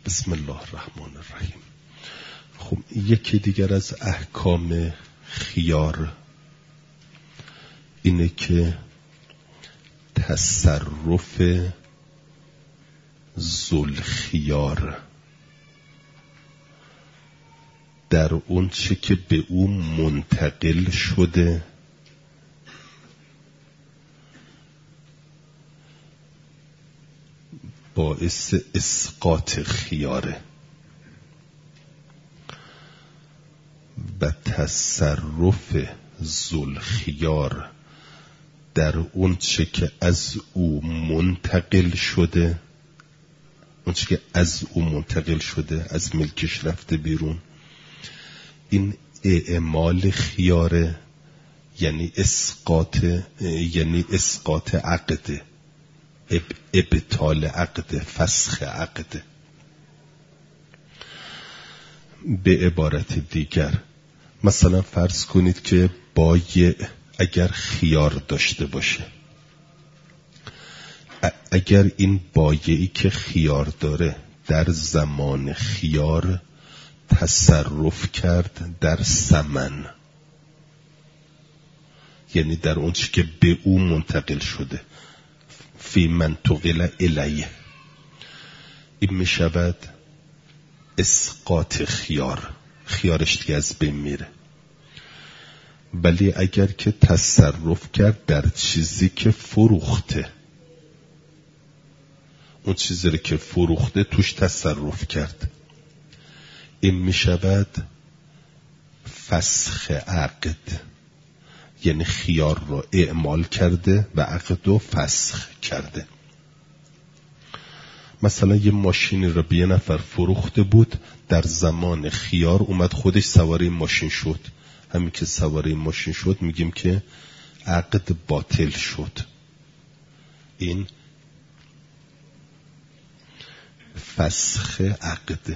بسم الله الرحمن الرحیم. خب یکی دیگر از احکام خیار اینه که تصرف ذوالخیار در اون چه که به او منتقل شده باعث اسقاط خیاره و تصرف ذوالخیار در اون چه که از او منتقل شده، اون چه که از او منتقل شده، از ملکش رفته بیرون، این اعمال خیاره، یعنی اسقاط عقده، ابطال عقده، فسخ عقده. به عبارت دیگر مثلا فرض کنید که بایع اگر خیار داشته باشه، اگر این بایعی که خیار داره در زمان خیار تصرف کرد در ثمن، یعنی در اون چی که به او منتقل شده، فی منتقل الیه، این می شود اسقاط خیارش دیگه از بین میره. ولی اگر که تصرف کرد در چیزی که فروخته، اون چیزی که فروخته توش تصرف کرد، این می شود فسخ عقد، یعنی خیار رو اعمال کرده و عقد رو فسخ کرده. مثلا یه ماشینی رو به یه نفر فروخته بود، در زمان خیار اومد خودش سوار این ماشین شد، همین که سوار این ماشین شد میگیم که عقد باطل شد. این فسخ عقد.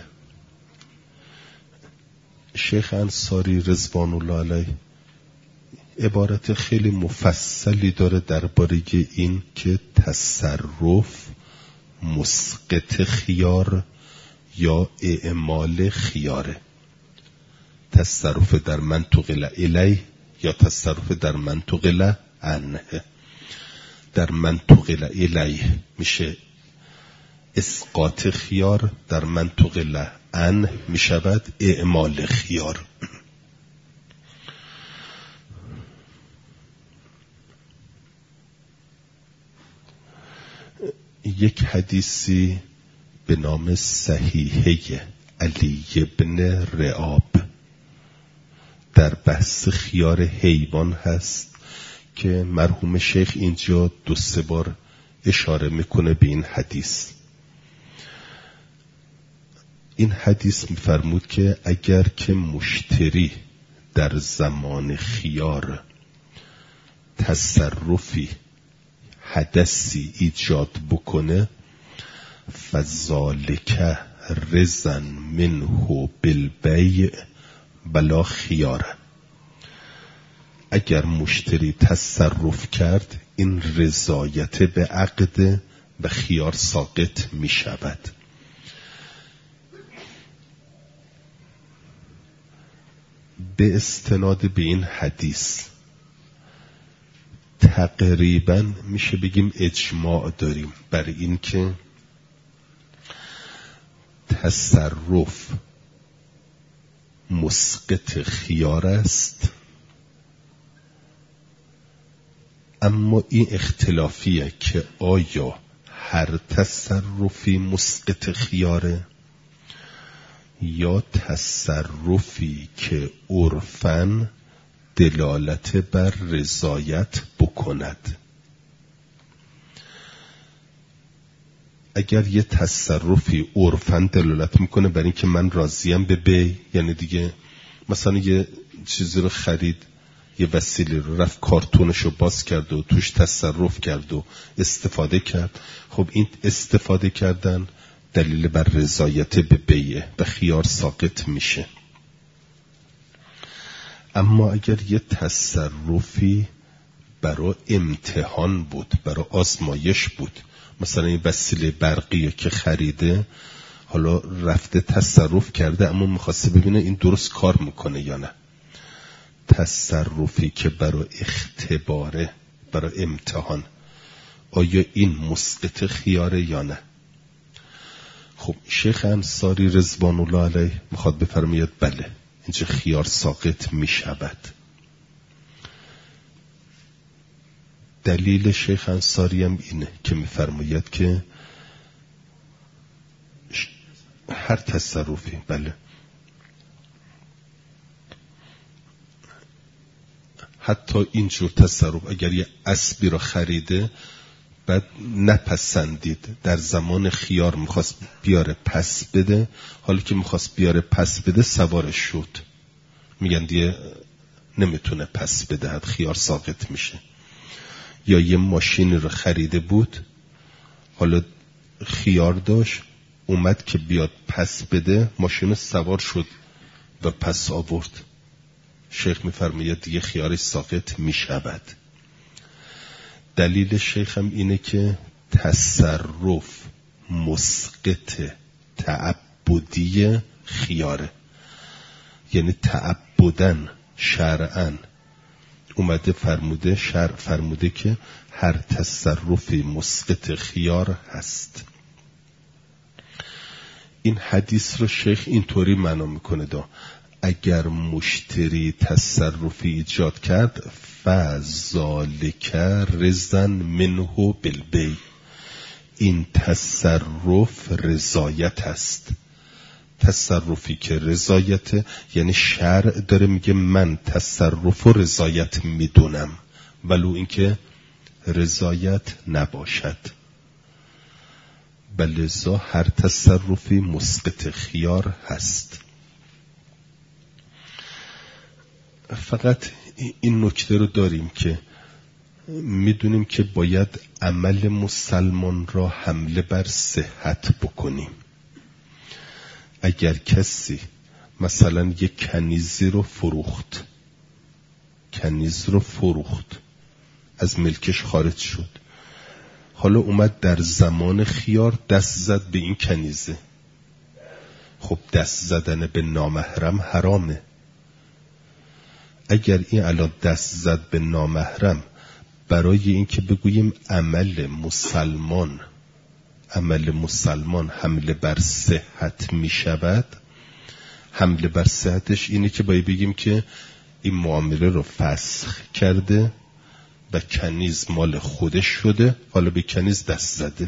شیخ انصاری رضوان الله علیه عبارت خیلی مفصلی داره درباره این که تصرف مسقط خیار یا اعمال خیاره، تصرف در منتقل الیه یا تصرف در منتقل عنه. در منتقل الیه میشه اسقاط خیار، در منتقل عنه میشود اعمال خیار. یک حدیثی به نام صحیحه علی بن رعاب در بحث خیار حیوان هست که مرحوم شیخ اینجا 2-3 بار اشاره میکنه به این حدیث. این حدیث میفرمود که اگر که مشتری در زمان خیار تصرفی حدثی ایجاد بکنه، فذالک رزن منه بالبیع بلا خیاره، اگر مشتری تصرف کرد این رضایت به عقد و خیار ساقط می شود. به استناد به این حدیث تقریبا میشه بگیم اجماع داریم بر این که تصرف مسقط خیار است، اما این اختلافیه که آیا هر تصرفی مسقط خیاره یا تصرفی که عرفاً دلالت بر رضایت بکند. اگر یه تصرفی عرفاً دلالت میکنه بر این که من راضیم به بی، یعنی دیگه مثلا یه چیزی رو خرید، یه وسیله رو رفت کارتونشو باز کرد و توش تصرف کرد و استفاده کرد، خب این استفاده کردن دلیل بر رضایت به بیه و خیار ساقط میشه. اما اگر یه تصرفی برای امتحان بود، برای آزمایش بود، مثلا این وسیله برقیه که خریده، حالا رفته تصرف کرده اما میخواسته ببینه این درست کار میکنه یا نه. تصرفی که برای اختباره، برای امتحان، آیا این مسقط خیاره یا نه؟ خب شیخ انصاری رضوان الله علیه میخواد بفرماید بله اینجا خیار ساقط میشود. دلیل شیخ انصاری هم اینه که میفرماید که هر تصرفی، بله، حتی اینجور تصرف اگر یه اسبی را خریده بعد نپسندید، در زمان خیار میخواست بیاره پس بده، حالا که میخواست بیاره پس بده سوارش شد، میگن دیگه نمیتونه پس بده، خیار ساقط میشه. یا یه ماشین رو خریده بود، حالا خیار داشت، اومد که بیاد پس بده، ماشین سوار شد و پس آورد. شیخ میفرماید دیگه خیارش ساقط میشود. دلیل شیخ هم اینه که تصرف مسقط تعبدی خیاره، یعنی تعبدن شرعاً اومده فرموده، شرع فرموده که هر تصرفی مسقط خیار هست. این حدیث رو شیخ اینطوری معنا میکنه اگر مشتری تصرفی ایجاد کرد فذالک رضا منه بالبیع، این تصرف رضایت است. تصرفی که رضایت، یعنی شرع داره میگه من تصرف و رضایت میدونم ولو اینکه رضایت نباشد. بلذا هر تصرفی مسقط خیار هست. فقط این نکته رو داریم که میدونیم که باید عمل مسلمان را حمله بر صحت بکنیم. اگر کسی مثلا یک کنیزی رو فروخت، از ملکش خارج شد، حالا اومد در زمان خیار دست زد به این کنیزه، خب دست زدن به نامحرم حرامه. اگر این الان دست زد به نامحرم برای اینکه بگوییم عمل مسلمان حمله بر صحت می شود، حمله بر صحتش اینه که باید بگیم که این معامله رو فسخ کرده و کنیز مال خودش شده، حالا به کنیز دست زده،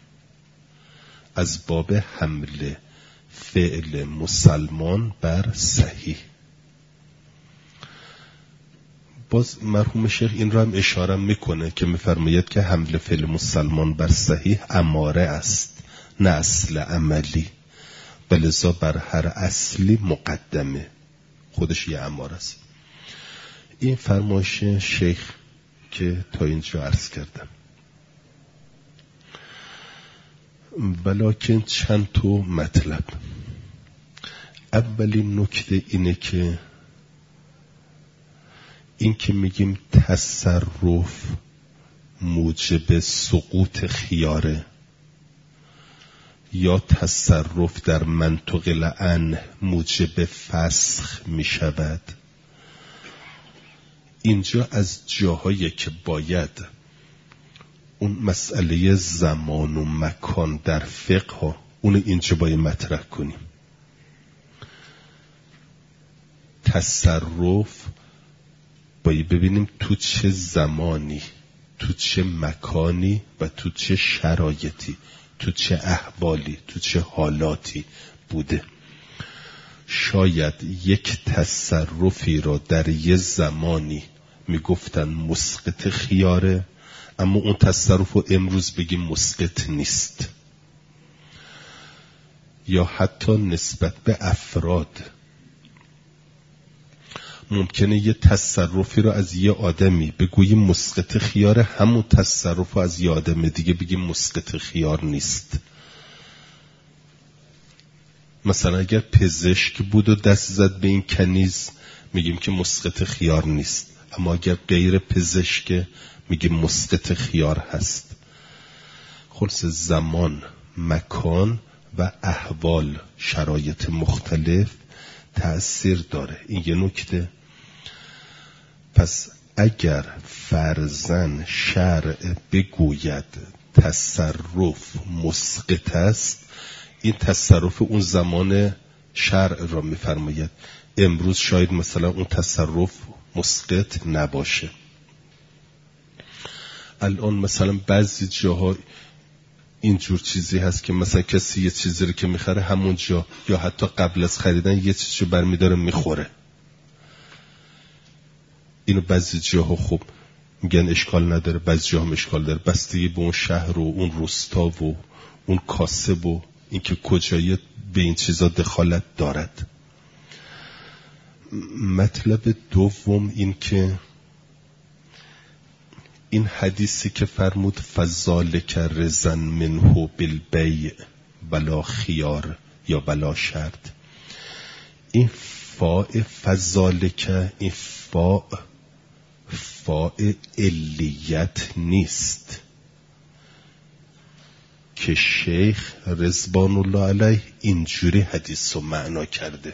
از باب حمله فعل مسلمان بر صحیح. باز مرحوم شیخ این را هم اشاره میکنه که میفرماید که حمله فعل مسلمان بر صحیح اماره است نه اصل عملی، بلذا بر هر اصلی مقدمه، خودش یه اماره است. این فرمایش شیخ که تا اینجا عرض کردم. ولیکن چند تا مطلب. اولین نکته اینه که این که میگیم تصرف موجب سقوط خیاره یا تصرف در منطق لعن موجب فسخ میشود، اینجا از جاهایی که باید اون مسئله زمان و مکان در فقه ها اون اینجا باید مطرح کنیم. تصرف باید ببینیم تو چه زمانی، تو چه مکانی و تو چه شرایطی، تو چه احوالی، تو چه حالاتی بوده. شاید یک تصرفی را در یه زمانی میگفتن مسقط خیاره، اما اون تصرف رو امروز بگیم مسقط نیست. یا حتی نسبت به افراد ممکنه یه تصرفی رو از یه آدمی بگوییم مسقط خیاره، همون تصرف رو از یه آدم دیگه بگیم مسقط خیار نیست. مثلا اگر پزشک بود و دست زد به این کنیز میگیم که مسقط خیار نیست، اما اگر غیر پزشک میگیم مسقط خیار هست. خلاص زمان، مکان و احوال، شرایط مختلف تأثیر داره. این یه نکته. پس اگر فرضاً شرع بگوید تصرف مسقط است، این تصرف اون زمان شرع را می‌فرماید. امروز شاید مثلا اون تصرف مسقط نباشه. الان مثلا بعضی جاها اینجور چیزی هست که مثلا کسی یه چیزی رو که میخره همونجا یا حتی قبل از خریدن یه چیزی رو برمیداره میخوره. اینو بعضی جاها خب میگن اشکال نداره، بعضی جاها هم اشکال داره، بستگی به اون شهر و اون روستا و اون کاسب و اینکه کجایی به این چیزا دخالت دارد. مطلب دوم این که این حدیثی که فرمود فذالک رضا منه بالبیع بلا خیار یا بلا شرط، این فاء فذالک، این فاء علیت نیست که شیخ رضوان الله علیه اینجوری حدیث رو معنا کرده.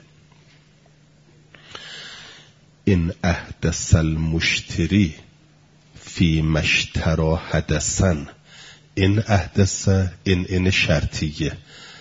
این احدث المشتری فی مشترا حدثن، این احدث این شرطیه،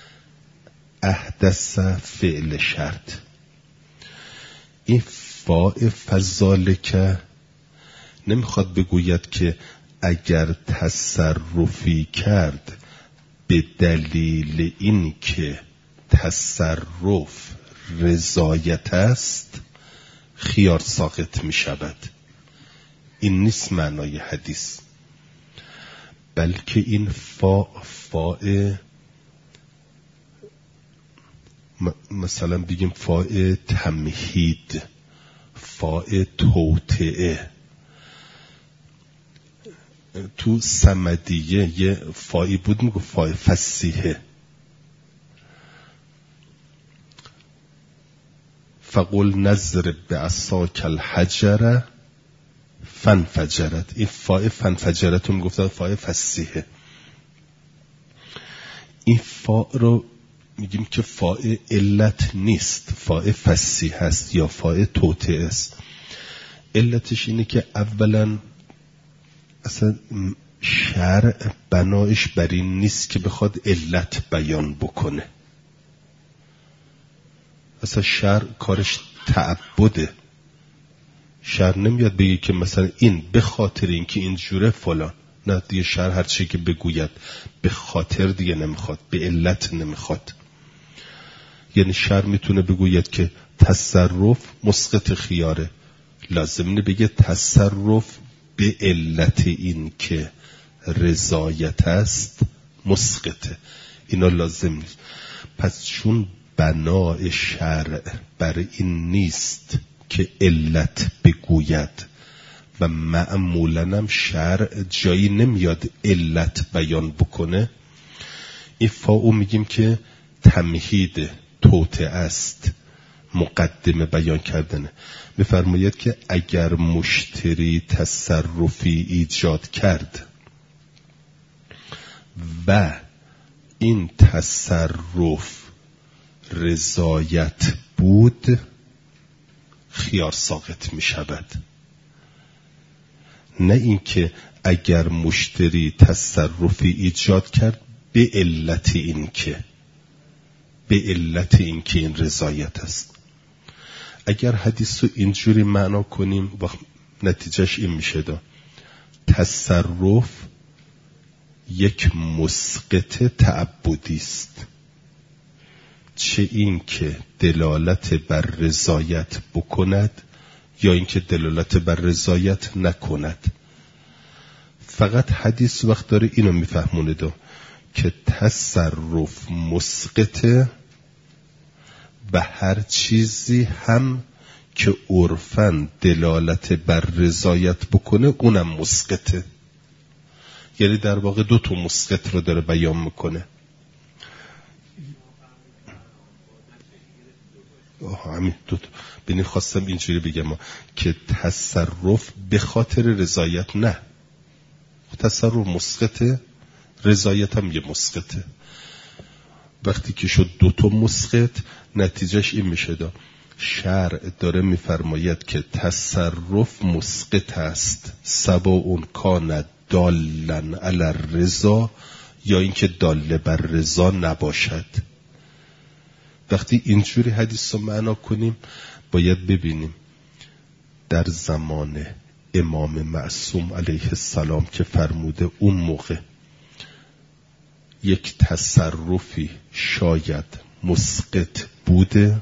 احدث فعل شرط. این فاء فذالک نمیخواد بگوید که اگر تصرفی کرد به دلیل این که تصرف رضایت است خیار ساقط می شود. این نیست معنای حدیث، بلکه این فاء مثلا بگیم فاء تمهید، فاء توطئه. تو صمدیه یه فائی بود میگو فاء فصیحه، فقل نضرب بعصاک الحجر فانفجرت. این فاء فانفجرت رو میگفتن فاء فصیحه. این فاء رو میگیم که فاء علت نیست، فاء فصیح است یا فاء توطئه است. علتش اینه که اولا اصلا شرع بنایش بر این نیست که بخواد علت بیان بکنه. اصلا شرع کارش تعبده. شرع نمیاد بگه که مثلا این به خاطر اینکه اینجوره فلان، نه دیگه شرع هر چی که بگوید به خاطر دیگه نمیخواد، به علت نمیخواد. یعنی شرع میتونه بگوید که تصرف مسقط خیاره، لازم اینه بگه تصرف به علت این که رضایت است مسقطه. اینا لازم نیست. پس چون بنای شرع بر این نیست که علت بگوید و معمولاً هم شرع جایی نمیاد علت بیان بکنه، این فاو میگیم که تمهید توطئه است، مقدمه بیان کردنه. میفرماید که اگر مشتری تصرفی ایجاد کرد و این تصرف رضایت بود خیار ساقط می شود. نه اینکه اگر مشتری تصرفی ایجاد کرد به علت اینکه این رضایت است. اگر حدیث رو اینجوری معنا کنیم وقت نتیجهش این میشه تصرف یک مسقط تعبدی است، چه این که دلالت بر رضایت بکند یا این که دلالت بر رضایت نکند. فقط حدیث وقت داره اینو میفهمونه که تصرف مسقطه و هر چیزی هم که عرفاً دلالت بر رضایت بکنه اونم مسقطه. یعنی در واقع دو تا مسقط رو داره بیان میکنه. همین دو تا. ببین خواستم اینجوری بگم که تصرف به خاطر رضایت نه، تصرف مسقطه، رضایت هم یه مسقطه. وقتی که شد 2 مسقط، نتیجهش این میشه شرع داره میفرماید که تصرف مسقط است، سواء کان دالن علی الرضا یا اینکه داله بر رضا نباشد. وقتی اینجوری حدیث رو معنا کنیم باید ببینیم در زمان امام معصوم علیه السلام که فرموده اون موقع یک تصرفی شاید مسقط بوده،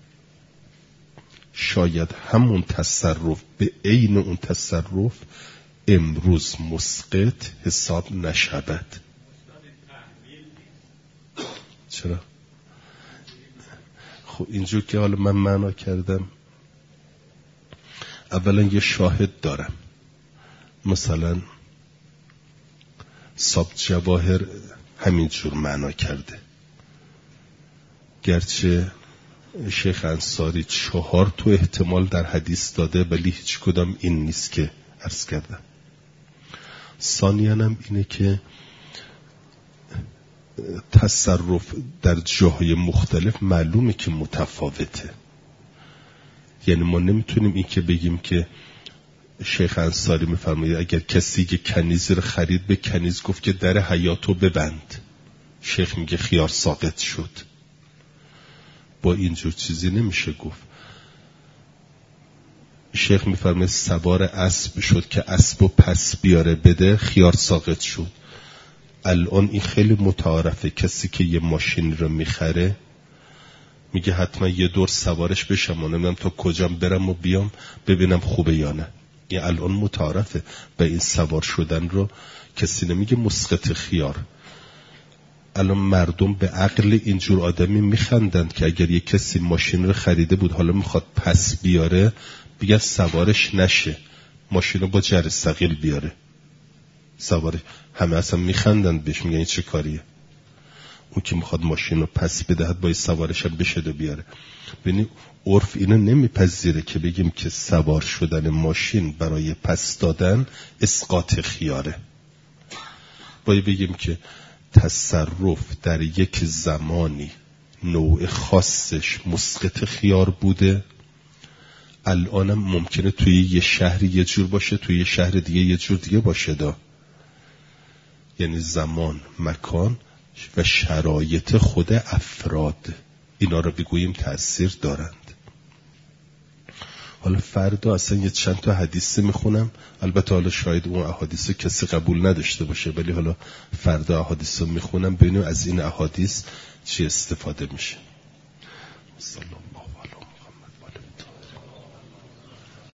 شاید همون تصرف به عین اون تصرف امروز مسقط حساب نشود. چرا؟ خب اینجور که حالا من معنا کردم، اولا یه شاهد دارم، مثلا صاحب جواهر همینجور معنا کرده، گرچه شیخ انصاری 4 احتمال در حدیث داده ولی هیچ کدام این نیست که عرض کردم. ثانیاً هم اینه که تصرف در جاهای مختلف معلومه که متفاوته، یعنی ما نمیتونیم این که بگیم که شیخ انصاری میفرماید اگر کسی که کنیز رو خرید به کنیز گفت که در حیاتو ببند، شیخ میگه خیار ساقط شد. با اینجور چیزی نمیشه گفت. شیخ میفرماید سوار اسب شد که اسبو پس بیاره بده، خیار ساقط شد. الان این خیلی متعارفه، کسی که یه ماشین رو میخره میگه حتما یه دور سوارش بشم و نمیدونم تا کجام برم و بیام ببینم خوبه یا نه. این الان متعارفه. به این سوار شدن رو کسی نمیگه مسقط خیار. الان مردم به عقل اینجور آدمی میخندند که اگر یه کسی ماشین رو خریده بود حالا میخواد پس بیاره، بگه سوارش نشه، ماشین رو با جر ثقیل بیاره سوارش. همه اصلا میخندند بهش، میگن این چه کاریه؟ اون که میخواد ماشین رو پس بدهد باید سوارش هم بشه و بیاره. ببینید عرف اینو نمیپذیره که بگیم که سوار شدن ماشین برای پس دادن اسقاط خیاره. باید بگیم که تصرف در یک زمانی نوع خاصش مسقط خیار بوده، الانم ممکنه توی یه شهر یه جور باشه، توی یه شهر دیگه یه جور دیگه باشه یعنی زمان، مکان و شرایط خود افراد اینا رو بگوییم تأثیر دارند. حالا فردا اصلا یه چند تا حدیث میخونم، البته حالا شاید اون احادیث کسی قبول نداشته باشه، ولی حالا فردا احادیث رو میخونم ببینیم از این احادیث چی استفاده میشه. سلام.